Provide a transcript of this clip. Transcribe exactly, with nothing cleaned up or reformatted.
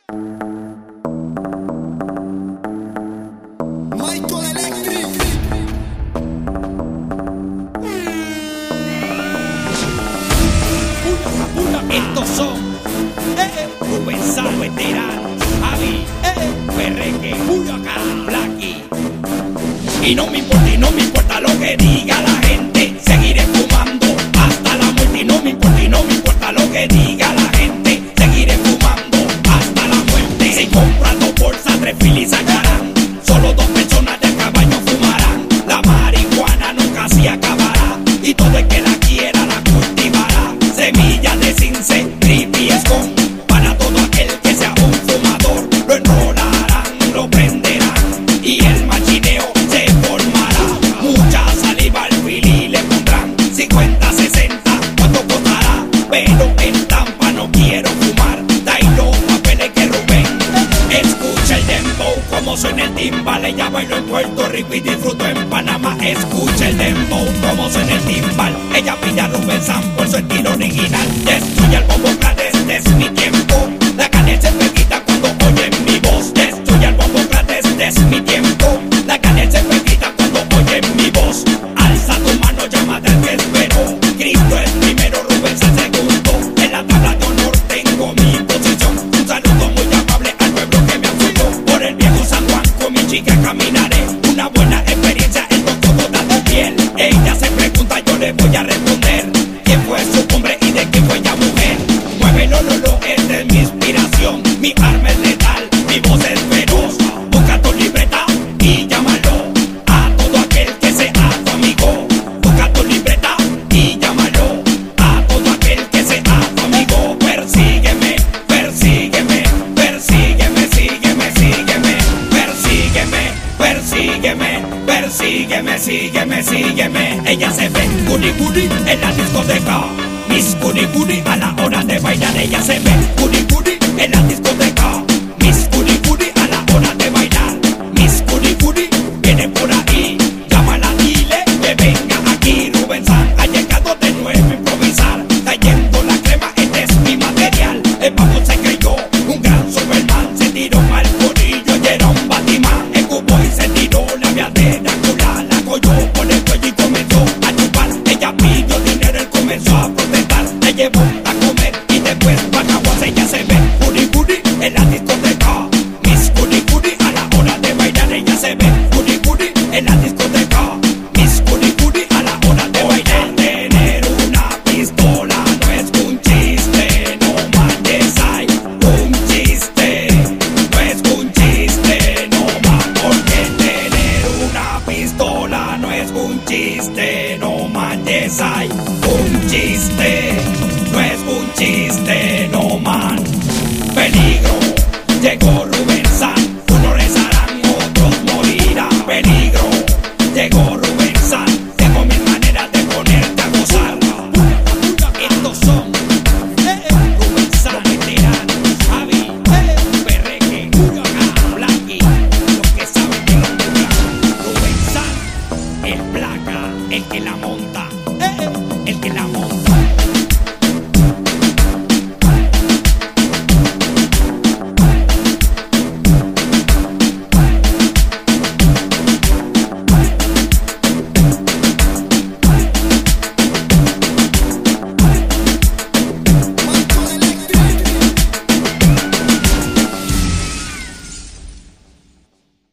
Michael Electric. Estos son eh, Rubén Sal, veteranos, Javi, eh, Perreque, Julio acá, Blacky. Y no me importa, y no me importa lo que diga la gente, seguiré fumando hasta la muerte. Y no me importa, y no me importa lo que diga la gente, seguiré fumando hasta la muerte. Si compran dos bolsas, tres filis sacarán, solo dos personas de caballo fumarán. La marihuana nunca se acabará, y todo el que la quiera la cultivará. Semillas de cince, creepy escon, para todo aquel que sea un fumador. Lo enrolarán, lo prenderán, y el machineo se formará. Mucha saliva al fili le pondrán, cincuenta, sesenta, ¿cuánto costará? Pero en Tampa no quiero fumar, dai los papeles que Rubén. Escucha el dembow, como suena el timbal. Ella bailó en Puerto Rico y disfrutó en Panamá. Escucha el dembow, como suena el timbal. Ella pide a Rubén Sam por su estilo original. Destruye el bombo clates, este es mi tiempo. La carne se me quita cuando oyen mi voz. Destruye el bombo clates, este es mi tiempo. La carne se me quita cuando oyen mi voz. Alza tu mano, llámate al que esperó. Cristo es primero, Rubén Sam segundo. En la tabla de honor tengo mi posición. Un saludo muy amable al pueblo que me apoyó. Por el viejo San Juan con mi chica caminaré. Una buena experiencia en los codos de piel. Ella se pregunta, yo le voy a responder. ¿Quién fue su hombre y de qué fue ella mujer? Muévelo, lo, lo, esta es mi inspiración. Mi arma es letal, mi voz es feroz. Busca tu libreta y llámalo a todo aquel que sea tu amigo. Busca tu libreta y llámalo a todo aquel que sea tu amigo. Persígueme, persígueme, persígueme, sígueme, sígueme. Persígueme, persígueme, persígueme, sígueme, sígueme. Ella se ve goody goody en la discoteca. Miss goody goody a la hora de bailar. Ella se ve goody goody en la discoteca. Miss goody goody a la hora de bailar. Miss goody goody viene por ahí. Llámala, dile que venga aquí. Rubén Sam ha llegado de nuevo a improvisar. Cayendo la crema, este es mi material. El pavo se creyó un gran Superman. Se tiró mal corillo y era un Batman. El cubo y se tiró la vía de Drácula. La cogió por el cuello y comenzó a chupar. Ella pidió dinero, él comenzó a protestar. Le llevó a comer y después para aguas. Ella se ve goody goody en la discoteca. Miss goody goody a la hora de bailar. Ella se ve goody goody en la discoteca. Miss goody goody a la hora de bailar. Tener una pistola no es un chiste, no manches, hay un chiste. No es un chiste, no más, porque tener una pistola no es un chiste, no manches, hay un chiste. No es un chiste, no man. Peligro, llegó